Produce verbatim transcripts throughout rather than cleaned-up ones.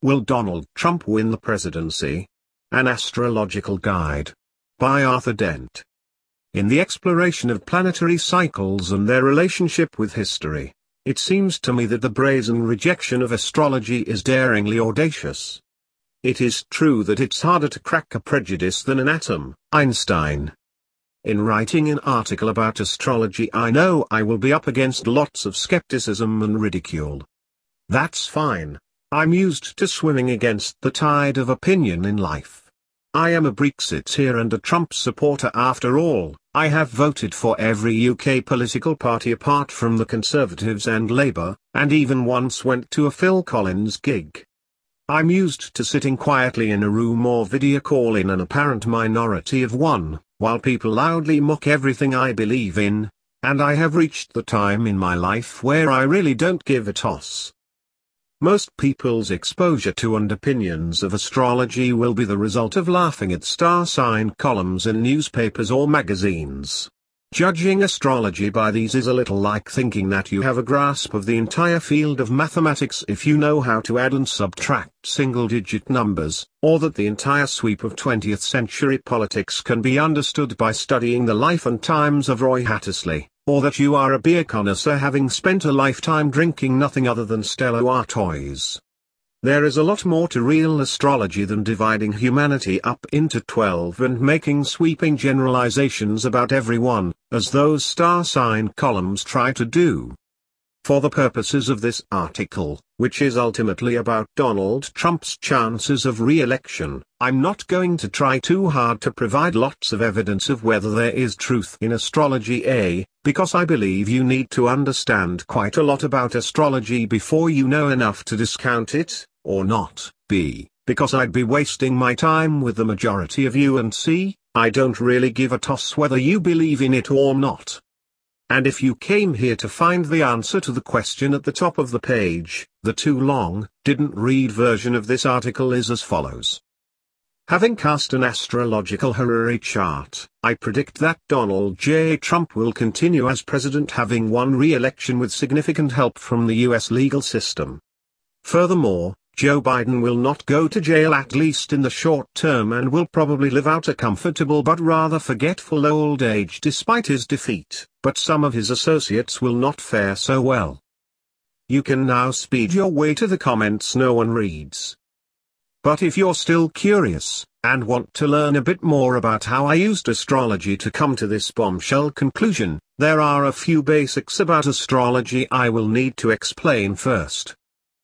Will Donald Trump win the presidency? An Astrological Guide. By Arthur Dent. In the exploration of planetary cycles and their relationship with history, it seems to me that the brazen rejection of astrology is daringly audacious. It is true that it's harder to crack a prejudice than an atom, Einstein. In writing an article about astrology, I know I will be up against lots of skepticism and ridicule. That's fine. I'm used to swimming against the tide of opinion in life. I am a Brexiteer and a Trump supporter after all. I have voted for every U K political party apart from the Conservatives and Labour, and even once went to a Phil Collins gig. I'm used to sitting quietly in a room or video call in an apparent minority of one, while people loudly mock everything I believe in, and I have reached the time in my life where I really don't give a toss. Most people's exposure to and opinions of astrology will be the result of laughing at star sign columns in newspapers or magazines. Judging astrology by these is a little like thinking that you have a grasp of the entire field of mathematics if you know how to add and subtract single-digit numbers, or that the entire sweep of twentieth century politics can be understood by studying the life and times of Roy Hattersley, or that you are a beer connoisseur having spent a lifetime drinking nothing other than Stella Artois. There is a lot more to real astrology than dividing humanity up into twelve and making sweeping generalizations about everyone, as those star sign columns try to do. For the purposes of this article, which is ultimately about Donald Trump's chances of re-election, I'm not going to try too hard to provide lots of evidence of whether there is truth in astrology. A, because I believe you need to understand quite a lot about astrology before you know enough to discount it, or not. B, because I'd be wasting my time with the majority of you, and C, I don't really give a toss whether you believe in it or not. And if you came here to find the answer to the question at the top of the page, the too long, didn't read version of this article is as follows. Having cast an astrological Harari chart, I predict that Donald J. Trump will continue as president, having won re-election with significant help from the U S legal system. Furthermore, Joe Biden will not go to jail, at least in the short term, and will probably live out a comfortable but rather forgetful old age despite his defeat, but some of his associates will not fare so well. You can now speed your way to the comments no one reads. But if you're still curious, and want to learn a bit more about how I used astrology to come to this bombshell conclusion, there are a few basics about astrology I will need to explain first.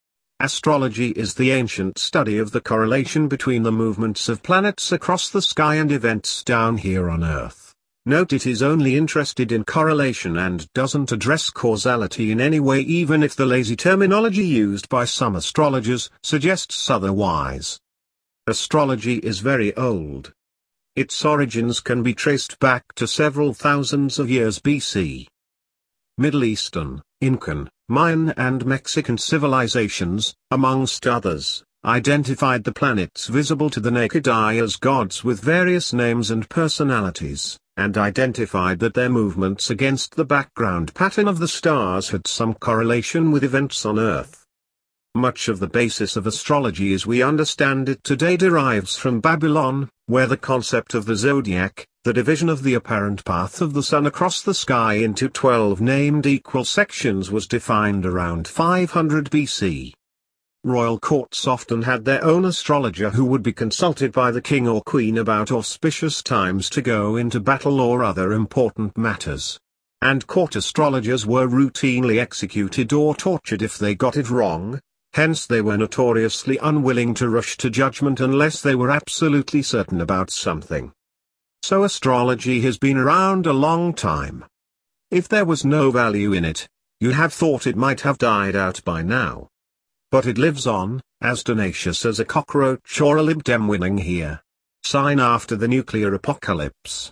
Astrology is the ancient study of the correlation between the movements of planets across the sky and events down here on Earth. Note it is only interested in correlation and doesn't address causality in any way, even if the lazy terminology used by some astrologers suggests otherwise. Astrology is very old. Its origins can be traced back to several thousands of years B C. Middle Eastern, Incan, Mayan and Mexican civilizations, amongst others, identified the planets visible to the naked eye as gods with various names and personalities, and identified that their movements against the background pattern of the stars had some correlation with events on Earth. Much of the basis of astrology as we understand it today derives from Babylon, where the concept of the zodiac, the division of the apparent path of the sun across the sky into twelve named equal sections, was defined around five hundred B C. Royal courts often had their own astrologer who would be consulted by the king or queen about auspicious times to go into battle or other important matters. And court astrologers were routinely executed or tortured if they got it wrong, hence they were notoriously unwilling to rush to judgment unless they were absolutely certain about something. So astrology has been around a long time. If there was no value in it, you'd have thought it might have died out by now. But it lives on, as tenacious as a cockroach or a Lib Dem winning here. Sign after the nuclear apocalypse.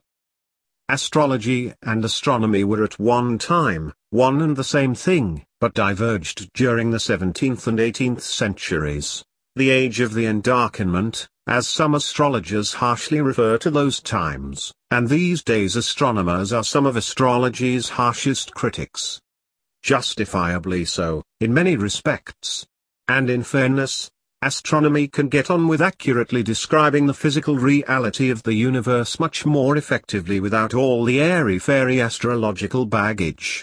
Astrology and astronomy were at one time one and the same thing, but diverged during the seventeenth and eighteenth centuries, the age of the Endarkenment, as some astrologers harshly refer to those times, and these days astronomers are some of astrology's harshest critics. Justifiably so, in many respects. And in fairness, Astronomy can get on with accurately describing the physical reality of the universe much more effectively without all the airy-fairy astrological baggage.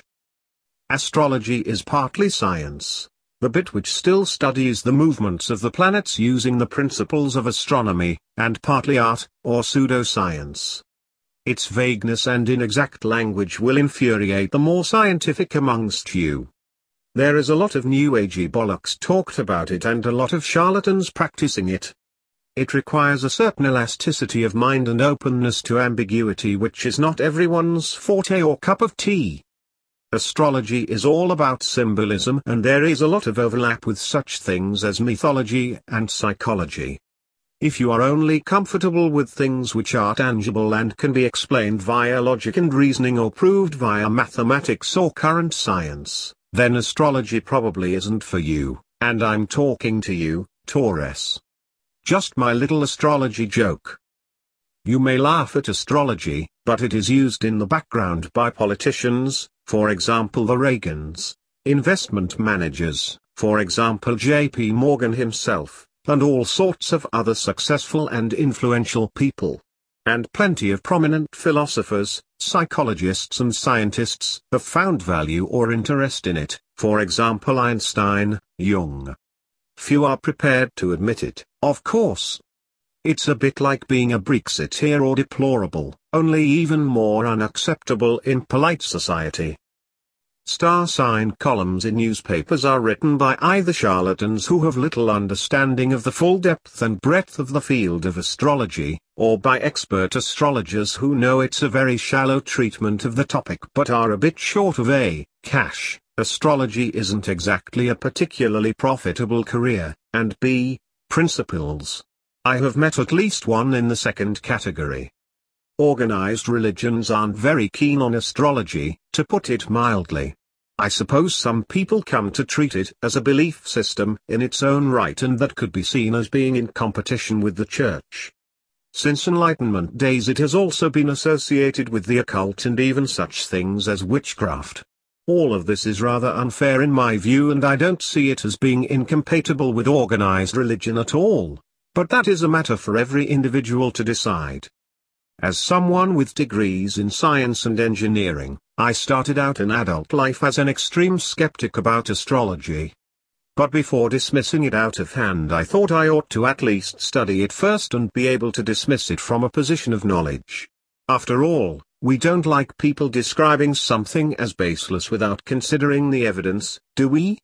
Astrology is partly science, the bit which still studies the movements of the planets using the principles of astronomy, and partly art, or pseudoscience. Its vagueness and inexact language will infuriate the more scientific amongst you. There is a lot of new agey bollocks talked about it and a lot of charlatans practicing it. It requires a certain elasticity of mind and openness to ambiguity which is not everyone's forte or cup of tea. Astrology is all about symbolism and there is a lot of overlap with such things as mythology and psychology. If you are only comfortable with things which are tangible and can be explained via logic and reasoning or proved via mathematics or current science, then astrology probably isn't for you, and I'm talking to you, Taurus. Just my little astrology joke. You may laugh at astrology, but it is used in the background by politicians, for example the Reagans, investment managers, for example J P Morgan himself, and all sorts of other successful and influential people. And plenty of prominent philosophers, psychologists and scientists have found value or interest in it, for example Einstein, Jung. Few are prepared to admit it, of course. It's a bit like being a Brexiteer or deplorable, only even more unacceptable in polite society. Star sign columns in newspapers are written by either charlatans who have little understanding of the full depth and breadth of the field of astrology, or by expert astrologers who know it's a very shallow treatment of the topic but are a bit short of A, cash. Astrology isn't exactly a particularly profitable career, and B, principles. I have met at least one in the second category. Organized religions aren't very keen on astrology, to put it mildly. I suppose some people come to treat it as a belief system in its own right and that could be seen as being in competition with the church. Since Enlightenment days it has also been associated with the occult and even such things as witchcraft. All of this is rather unfair in my view and I don't see it as being incompatible with organized religion at all, but that is a matter for every individual to decide. As someone with degrees in science and engineering, I started out in adult life as an extreme skeptic about astrology. But before dismissing it out of hand I thought I ought to at least study it first and be able to dismiss it from a position of knowledge. After all, we don't like people describing something as baseless without considering the evidence, do we?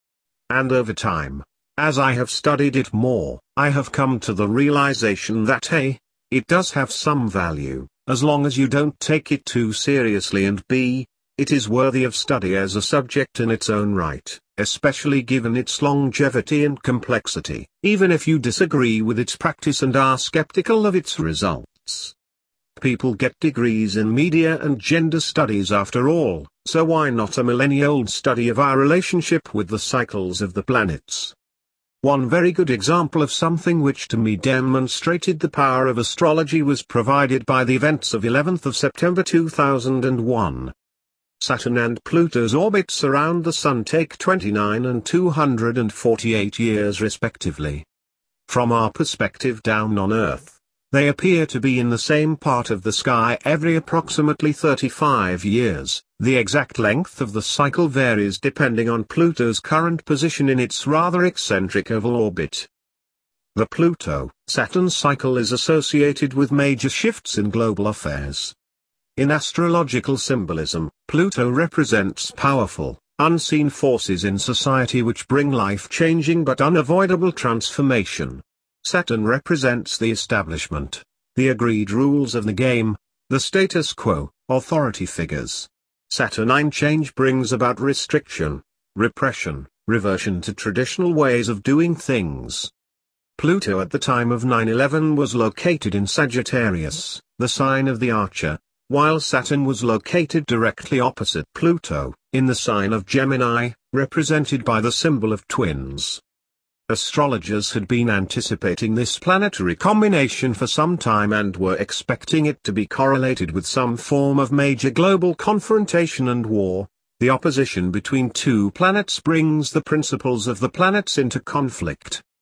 And over time, as I have studied it more, I have come to the realization that hey, it does have some value, as long as you don't take it too seriously and b, it is worthy of study as a subject in its own right, especially given its longevity and complexity, even if you disagree with its practice and are skeptical of its results. People get degrees in media and gender studies after all, so why not a millennia-old study of our relationship with the cycles of the planets? One very good example of something which to me demonstrated the power of astrology was provided by the events of eleventh of September two thousand one. Saturn and Pluto's orbits around the Sun take twenty-nine and two hundred forty-eight years respectively. From our perspective down on Earth, they appear to be in the same part of the sky every approximately thirty-five years. The exact length of the cycle varies depending on Pluto's current position in its rather eccentric oval orbit. The Pluto-Saturn cycle is associated with major shifts in global affairs. In astrological symbolism, Pluto represents powerful, unseen forces in society which bring life-changing but unavoidable transformation. Saturn represents the establishment, the agreed rules of the game, the status quo, authority figures. Saturnine change brings about restriction, repression, reversion to traditional ways of doing things. Pluto at the time of nine eleven was located in Sagittarius, the sign of the Archer, while Saturn was located directly opposite Pluto, in the sign of Gemini, represented by the symbol of twins. Astrologers had been anticipating this planetary combination for some time and were expecting it to be correlated with some form of major global confrontation and war. The opposition between two planets brings the principles of the planets into conflict.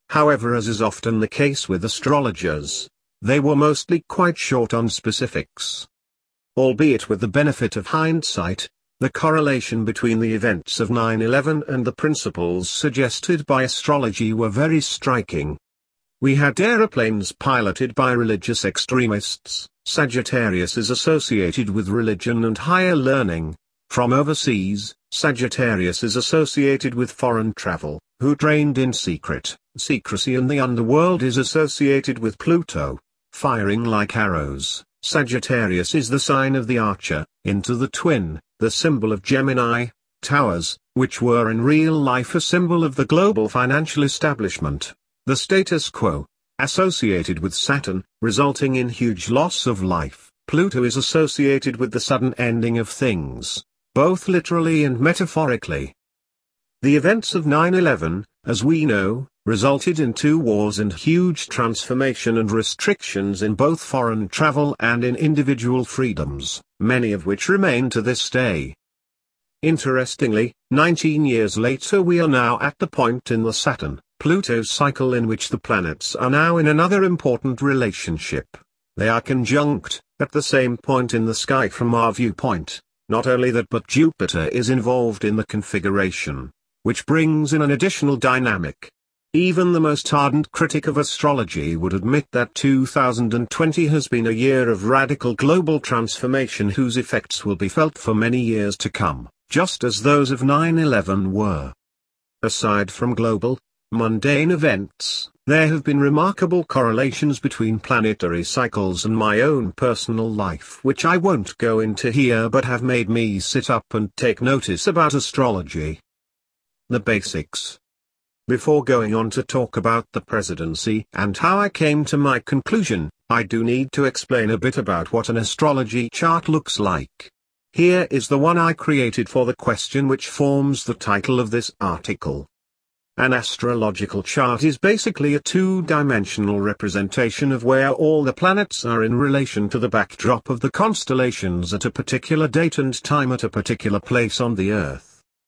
However, as is often the case with astrologers, they were mostly quite short on specifics. Albeit with the benefit of hindsight, the correlation between the events of nine eleven and the principles suggested by astrology were very striking. We had aeroplanes piloted by religious extremists. Sagittarius is associated with religion and higher learning. From overseas, Sagittarius is associated with foreign travel, who trained in secret. Secrecy in the underworld is associated with Pluto, firing like arrows. Sagittarius is the sign of the archer, into the twin, the symbol of Gemini, towers, which were in real life a symbol of the global financial establishment, the status quo, associated with Saturn, resulting in huge loss of life. Pluto is associated with the sudden ending of things, both literally and metaphorically. The events of nine eleven, as we know, resulted in two wars and huge transformation and restrictions in both foreign travel and in individual freedoms, many of which remain to this day. Interestingly, nineteen years later we are now at the point in the Saturn-Pluto cycle in which the planets are now in another important relationship. They are conjunct, at the same point in the sky from our viewpoint. Not only that, but Jupiter is involved in the configuration, which brings in an additional dynamic. Even the most ardent critic of astrology would admit that two thousand twenty has been a year of radical global transformation whose effects will be felt for many years to come, just as those of nine eleven were. Aside from global, mundane events, there have been remarkable correlations between planetary cycles and my own personal life which I won't go into here but have made me sit up and take notice about astrology. The basics. Before going on to talk about the presidency and how I came to my conclusion, I do need to explain a bit about what an astrology chart looks like. Here is the one I created for the question which forms the title of this article. An astrological chart is basically a two-dimensional representation of where all the planets are in relation to the backdrop of the constellations at a particular date and time at a particular place on the Earth.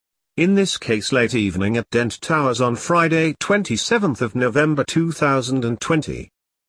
In this case late evening at Dent Towers on Friday twenty-seventh of November two thousand twenty.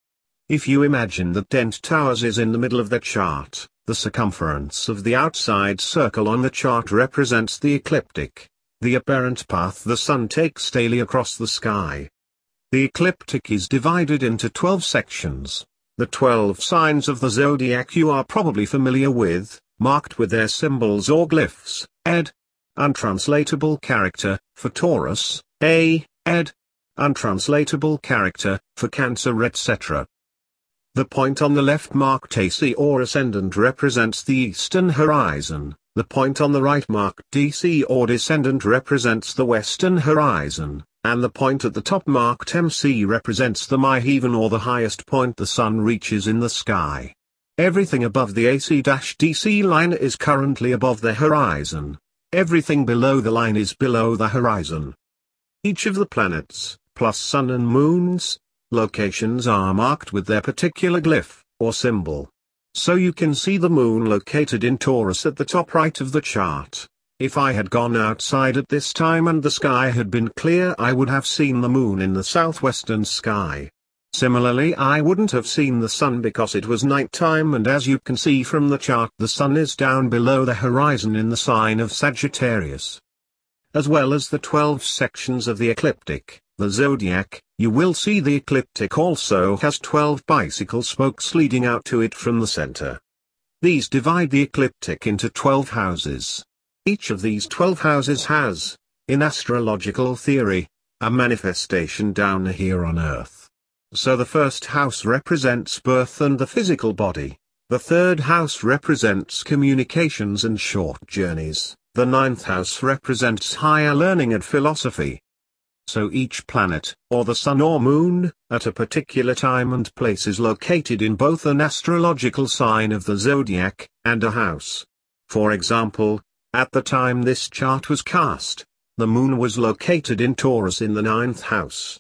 If you imagine that Dent Towers is in the middle of the chart, the circumference of the outside circle on the chart represents the ecliptic, the apparent path the sun takes daily across the sky. The ecliptic is divided into twelve sections, the twelve signs of the zodiac you are probably familiar with, marked with their symbols or glyphs, ed. Untranslatable character, for Taurus, A, ed. Untranslatable character, for Cancer et cetera. The point on the left marked A C or ascendant represents the eastern horizon, the point on the right marked D C or descendant represents the western horizon, and the point at the top marked M C represents the midheaven or the highest point the sun reaches in the sky. Everything above the A C D C line is currently above the horizon. Everything below the line is below the horizon. Each of the planets, plus sun and moons, locations are marked with their particular glyph, or symbol. So you can see the moon located in Taurus at the top right of the chart. If I had gone outside at this time and the sky had been clear, I would have seen the moon in the southwestern sky. Similarly, I wouldn't have seen the sun because it was nighttime, and as you can see from the chart, the sun is down below the horizon in the sign of Sagittarius. As well as the twelve sections of the ecliptic, the zodiac, you will see the ecliptic also has twelve bicycle spokes leading out to it from the center. These divide the ecliptic into twelve houses. Each of these twelve houses has, in astrological theory, a manifestation down here on Earth. So the first house represents birth and the physical body, the third house represents communications and short journeys, the ninth house represents higher learning and philosophy. So each planet, or the sun or moon, at a particular time and place is located in both an astrological sign of the zodiac, and a house. For example, at the time this chart was cast, the moon was located in Taurus in the ninth house.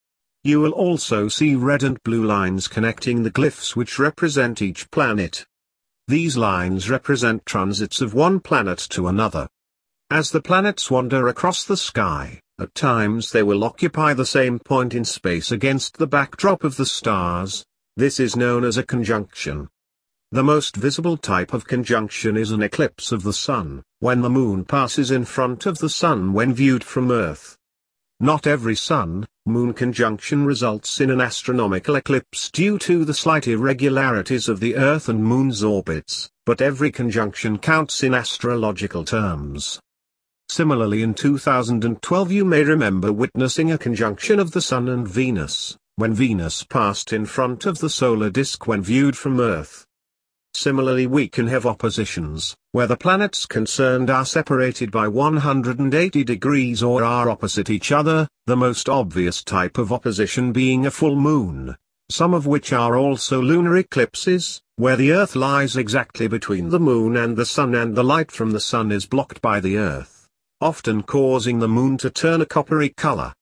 You will also see red and blue lines connecting the glyphs which represent each planet. These lines represent transits of one planet to another. As the planets wander across the sky, At times they will occupy the same point in space against the backdrop of the stars. This is known as a conjunction. The most visible type of conjunction is an eclipse of the Sun, when the Moon passes in front of the Sun when viewed from Earth. Not every Sun-Moon conjunction results in an astronomical eclipse due to the slight irregularities of the Earth and Moon's orbits, but every conjunction counts in astrological terms. Similarly, in two thousand twelve you may remember witnessing a conjunction of the Sun and Venus, when Venus passed in front of the solar disk when viewed from Earth. Similarly, we can have oppositions, where the planets concerned are separated by one hundred eighty degrees or are opposite each other, the most obvious type of opposition being a full moon, some of which are also lunar eclipses, where the Earth lies exactly between the Moon and the Sun and the light from the Sun is blocked by the Earth, often causing the Moon to turn a coppery color.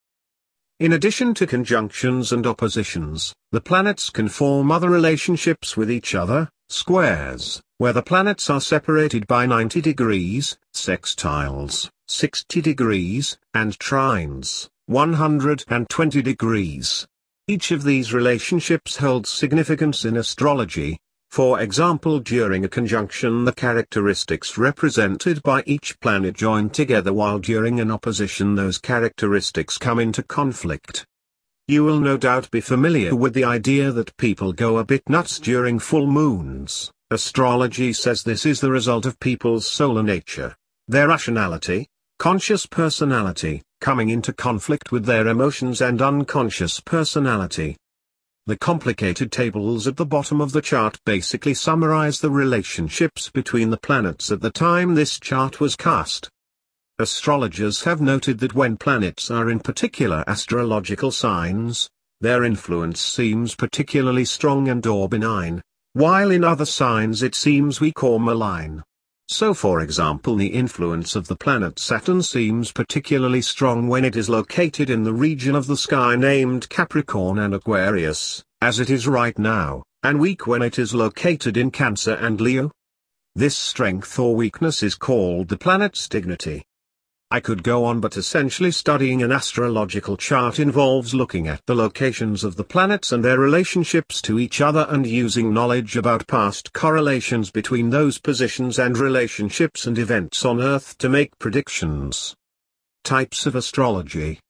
In addition to conjunctions and oppositions, the planets can form other relationships with each other, squares, where the planets are separated by ninety degrees, sextiles, sixty degrees, and trines, one hundred twenty degrees. Each of these relationships holds significance in astrology. For example, during a conjunction the characteristics represented by each planet join together, while during an opposition those characteristics come into conflict. You will no doubt be familiar with the idea that people go a bit nuts during full moons. Astrology says this is the result of people's solar nature, their rationality, conscious personality, coming into conflict with their emotions and unconscious personality. The complicated tables at the bottom of the chart basically summarize the relationships between the planets at the time this chart was cast. Astrologers have noted that when planets are in particular astrological signs, their influence seems particularly strong and or benign, while in other signs it seems weak or malign. So for example, the influence of the planet Saturn seems particularly strong when it is located in the region of the sky named Capricorn and Aquarius, as it is right now, and weak when it is located in Cancer and Leo. This strength or weakness is called the planet's dignity. I could go on, but essentially studying an astrological chart involves looking at the locations of the planets and their relationships to each other and using knowledge about past correlations between those positions and relationships and events on Earth to make predictions. Types of astrology.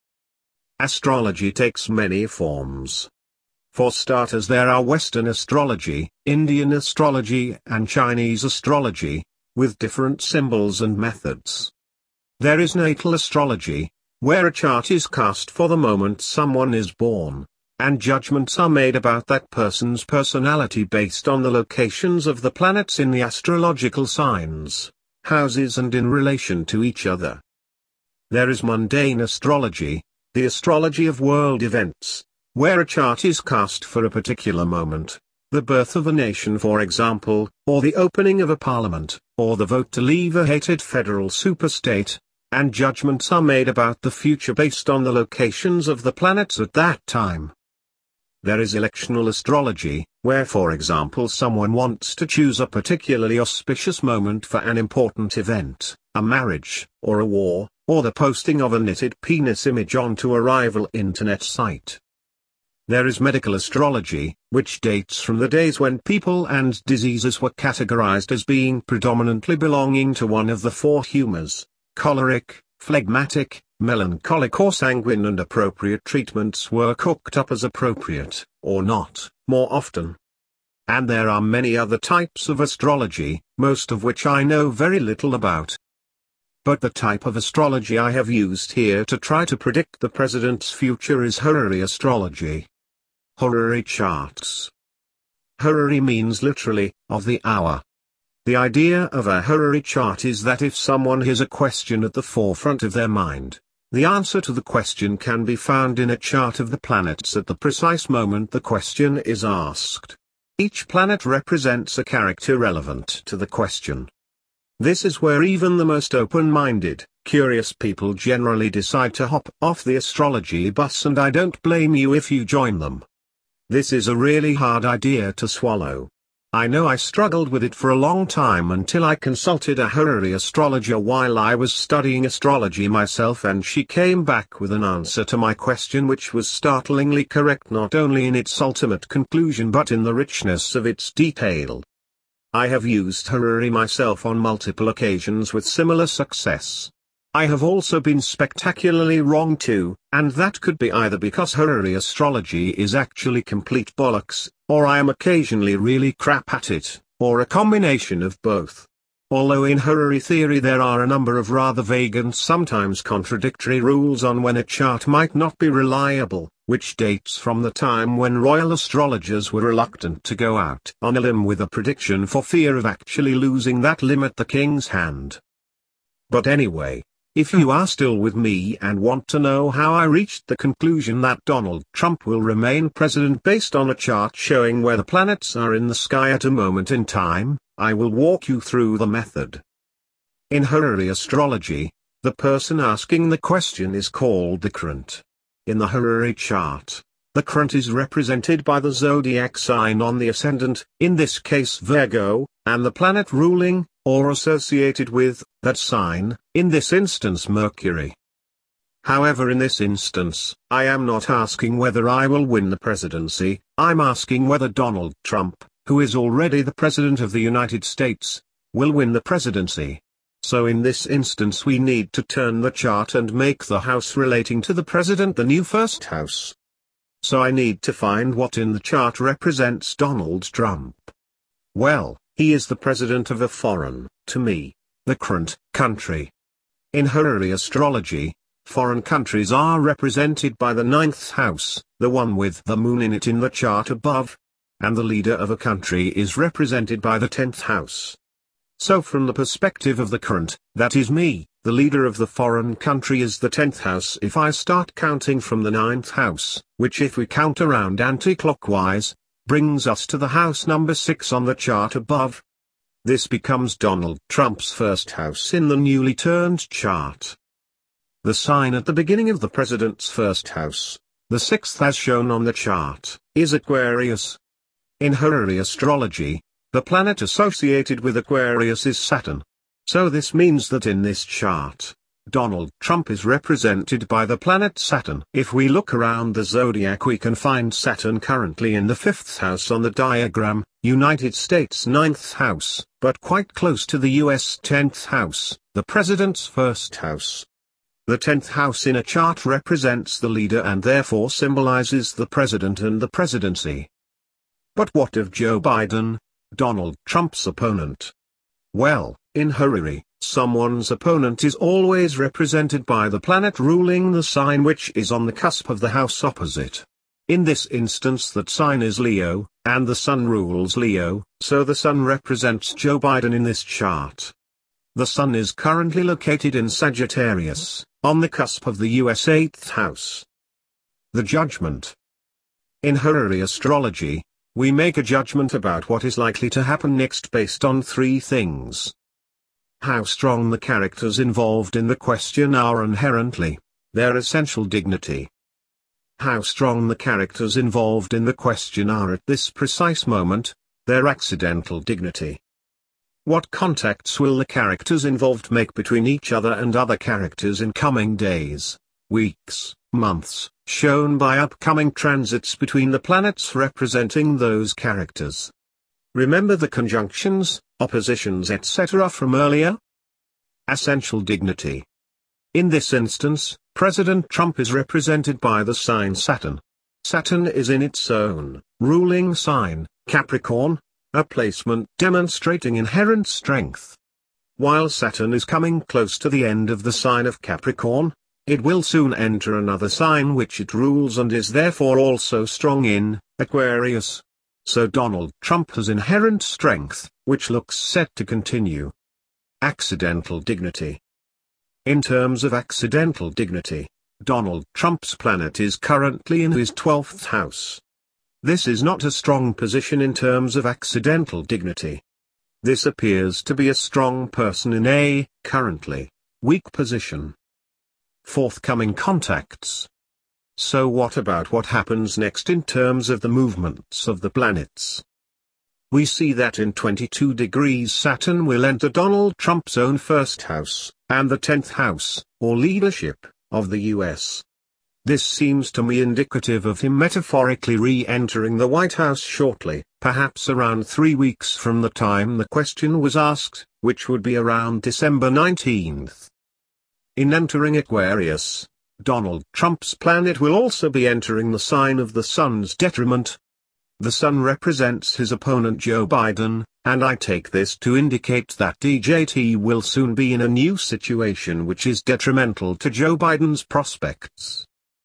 Astrology takes many forms. For starters, there are Western astrology, Indian astrology, and Chinese astrology, with different symbols and methods. There is natal astrology, where a chart is cast for the moment someone is born, and judgments are made about that person's personality based on the locations of the planets in the astrological signs, houses and in relation to each other. There is mundane astrology, the astrology of world events, where a chart is cast for a particular moment, the birth of a nation for example, or the opening of a parliament, or the vote to leave a hated federal superstate, and judgments are made about the future based on the locations of the planets at that time. There is electional astrology, where for example someone wants to choose a particularly auspicious moment for an important event, a marriage, or a war, or the posting of a knitted penis image onto a rival internet site. There is medical astrology, which dates from the days when people and diseases were categorized as being predominantly belonging to one of the four humors: choleric, phlegmatic, melancholic or sanguine, and appropriate treatments were cooked up as appropriate, or not, more often. And there are many other types of astrology, most of which I know very little about. But the type of astrology I have used here to try to predict the president's future is horary astrology. Horary charts. Horary means literally, of the hour. The idea of a horary chart is that if someone has a question at the forefront of their mind, the answer to the question can be found in a chart of the planets at the precise moment the question is asked. Each planet represents a character relevant to the question. This is where even the most open-minded, curious people generally decide to hop off the astrology bus, and I don't blame you if you join them. This is a really hard idea to swallow. I know I struggled with it for a long time until I consulted a Harari astrologer while I was studying astrology myself, and she came back with an answer to my question which was startlingly correct not only in its ultimate conclusion but in the richness of its detail. I have used Harari myself on multiple occasions with similar success. I have also been spectacularly wrong too, and that could be either because Harari astrology is actually complete bollocks, or I am occasionally really crap at it, or a combination of both. Although in Harari theory there are a number of rather vague and sometimes contradictory rules on when a chart might not be reliable, which dates from the time when royal astrologers were reluctant to go out on a limb with a prediction for fear of actually losing that limb at the king's hand. But anyway, if you are still with me and want to know how I reached the conclusion that Donald Trump will remain president based on a chart showing where the planets are in the sky at a moment in time, I will walk you through the method. In Harari astrology, the person asking the question is called the current. In the Harari chart, the current is represented by the zodiac sign on the ascendant, in this case Virgo, and the planet ruling, or associated with, that sign, in this instance Mercury. However, in this instance, I am not asking whether I will win the presidency, I'm asking whether Donald Trump, who is already the President of the United States, will win the presidency. So in this instance we need to turn the chart and make the house relating to the president the new first house. So I need to find what in the chart represents Donald Trump. Well, he is the president of a foreign, to me, the current, country. In Harari astrology, foreign countries are represented by the ninth house, the one with the moon in it in the chart above, and the leader of a country is represented by the tenth house. So from the perspective of the current, that is me, the leader of the foreign country is the tenth house if I start counting from the ninth house, which if we count around anti-clockwise, brings us to the house number six on the chart above. This becomes Donald Trump's first house in the newly turned chart. The sign at the beginning of the president's first house, the sixth as shown on the chart, is Aquarius. In Harari astrology, the planet associated with Aquarius is Saturn. So this means that in this chart, Donald Trump is represented by the planet Saturn. If we look around the zodiac we can find Saturn currently in the fifth house on the diagram, United States ninth house, but quite close to the U S tenth house, the president's first house. The tenth house in a chart represents the leader and therefore symbolizes the president and the presidency. But what of Joe Biden, Donald Trump's opponent? Well, in Harari, someone's opponent is always represented by the planet ruling the sign which is on the cusp of the house opposite. In this instance that sign is Leo, and the sun rules Leo, so the sun represents Joe Biden in this chart. The sun is currently located in Sagittarius, on the cusp of the U S eighth house. The judgment. In Harari astrology, we make a judgment about what is likely to happen next based on three things. How strong the characters involved in the question are inherently, their essential dignity. How strong the characters involved in the question are at this precise moment, their accidental dignity. What contacts will the characters involved make between each other and other characters in coming days, weeks, months, shown by upcoming transits between the planets representing those characters. Remember the conjunctions, oppositions et cetera from earlier? Essential dignity. In this instance, President Trump is represented by the sign Saturn. Saturn is in its own, ruling sign, Capricorn, a placement demonstrating inherent strength. While Saturn is coming close to the end of the sign of Capricorn, it will soon enter another sign which it rules and is therefore also strong in, Aquarius. So Donald Trump has inherent strength, which looks set to continue. Accidental dignity. In terms of accidental dignity, Donald Trump's planet is currently in his twelfth house. This is not a strong position in terms of accidental dignity. This appears to be a strong person in a, currently, weak position. Forthcoming contacts. So what about what happens next in terms of the movements of the planets? we see that in twenty-two degrees Saturn will enter Donald Trump's own first house, and the tenth house, or leadership, of the U S. This seems to me indicative of him metaphorically re-entering the White House shortly, perhaps around three weeks from the time the question was asked, which would be around December nineteenth. In entering Aquarius, Donald Trump's planet will also be entering the sign of the Sun's detriment. The Sun represents his opponent Joe Biden, and I take this to indicate that D J T will soon be in a new situation which is detrimental to Joe Biden's prospects.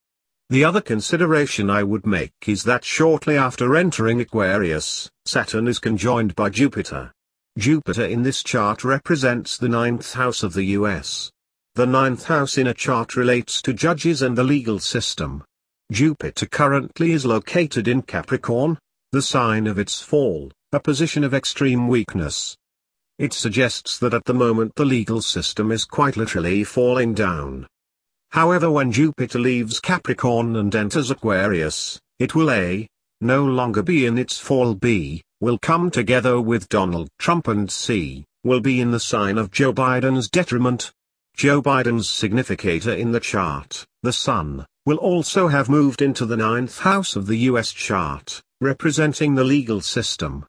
The other consideration I would make is that shortly after entering Aquarius, Saturn is conjoined by Jupiter. Jupiter in this chart represents the ninth house of the U S. The ninth house in a chart relates to judges and the legal system. Jupiter currently is located in Capricorn, the sign of its fall, a position of extreme weakness. It suggests that at the moment the legal system is quite literally falling down. However, when Jupiter leaves Capricorn and enters Aquarius, it will A. no longer be in its fall, B. will come together with Donald Trump, and C. will be in the sign of Joe Biden's detriment. Joe Biden's significator in the chart, the Sun, will also have moved into the ninth house of the U S chart, representing the legal system.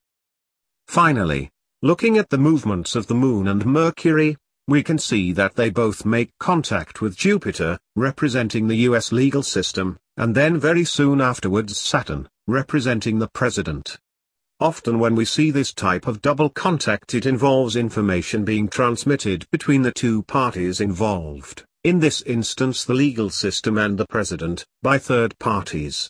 Finally, looking at the movements of the Moon and Mercury, we can see that they both make contact with Jupiter, representing the U S legal system, and then very soon afterwards Saturn, representing the President. Often when we see this type of double contact, it involves information being transmitted between the two parties involved, in this instance the legal system and the President, by third parties.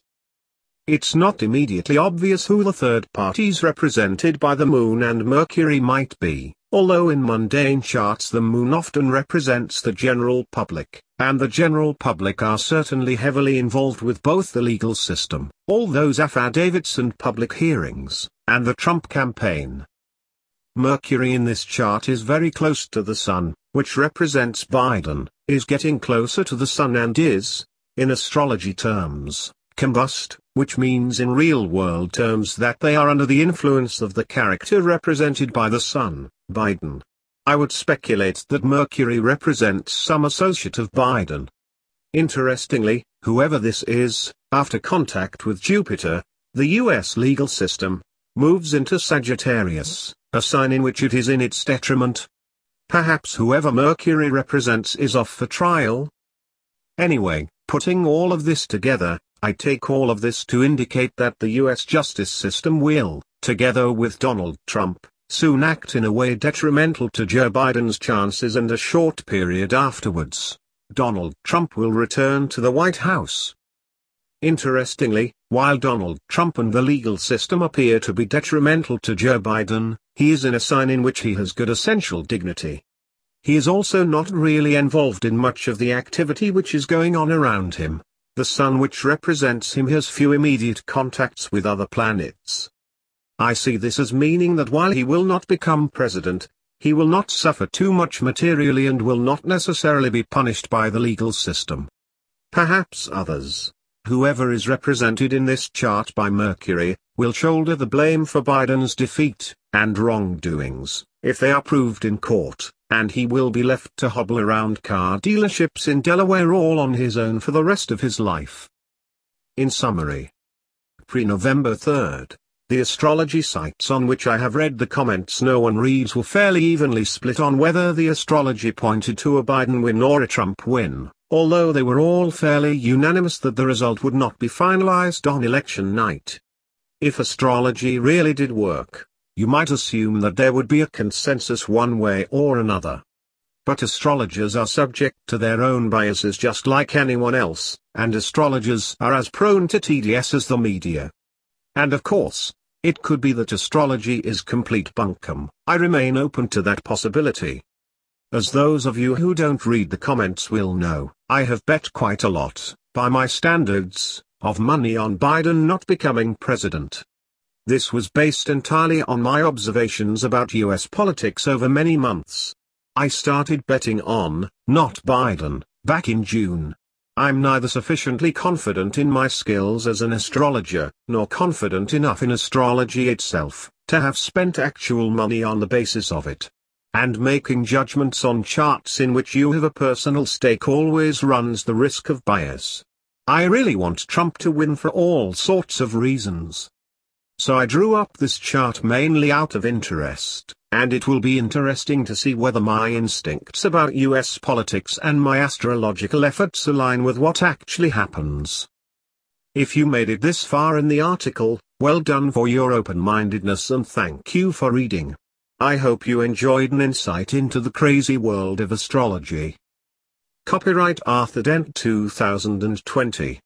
It's not immediately obvious who the third parties represented by the Moon and Mercury might be, although in mundane charts the Moon often represents the general public, and the general public are certainly heavily involved with both the legal system, all those affidavits and public hearings, and the Trump campaign. Mercury in this chart is very close to the Sun, which represents Biden, is getting closer to the Sun and is, in astrology terms, combust, which means in real-world terms that they are under the influence of the character represented by the Sun, Biden. I would speculate that Mercury represents some associate of Biden. Interestingly, whoever this is, after contact with Jupiter, the U S legal system moves into Sagittarius, a sign in which it is in its detriment. Perhaps whoever Mercury represents is off for trial. Anyway, putting all of this together, I take all of this to indicate that the U S justice system will, together with Donald Trump, soon act in a way detrimental to Joe Biden's chances, and a short period afterwards, Donald Trump will return to the White House. Interestingly, while Donald Trump and the legal system appear to be detrimental to Joe Biden, he is in a sign in which he has good essential dignity. He is also not really involved in much of the activity which is going on around him. The Sun, which represents him, has few immediate contacts with other planets. I see this as meaning that while he will not become president, he will not suffer too much materially and will not necessarily be punished by the legal system. Perhaps others, whoever is represented in this chart by Mercury, will shoulder the blame for Biden's defeat and wrongdoings, if they are proved in court, and he will be left to hobble around car dealerships in Delaware all on his own for the rest of his life. In summary, pre-November third, the astrology sites on which I have read the comments no one reads were fairly evenly split on whether the astrology pointed to a Biden win or a Trump win, although they were all fairly unanimous that the result would not be finalized on election night. If astrology really did work, you might assume that there would be a consensus one way or another. But astrologers are subject to their own biases just like anyone else, and astrologers are as prone to T D S as the media. And of course, it could be that astrology is complete bunkum. I remain open to that possibility. As those of you who don't read the comments will know, I have bet quite a lot, by my standards, of money on Biden not becoming president. This was based entirely on my observations about U S politics over many months. I started betting on, not Biden, back in June. I'm neither sufficiently confident in my skills as an astrologer, nor confident enough in astrology itself, to have spent actual money on the basis of it, and making judgments on charts in which you have a personal stake always runs the risk of bias. I really want Trump to win for all sorts of reasons. So I drew up this chart mainly out of interest, and it will be interesting to see whether my instincts about U S politics and my astrological efforts align with what actually happens. If you made it this far in the article, well done for your open-mindedness and thank you for reading. I hope you enjoyed an insight into the crazy world of astrology. Copyright Arthur Dent two thousand twenty.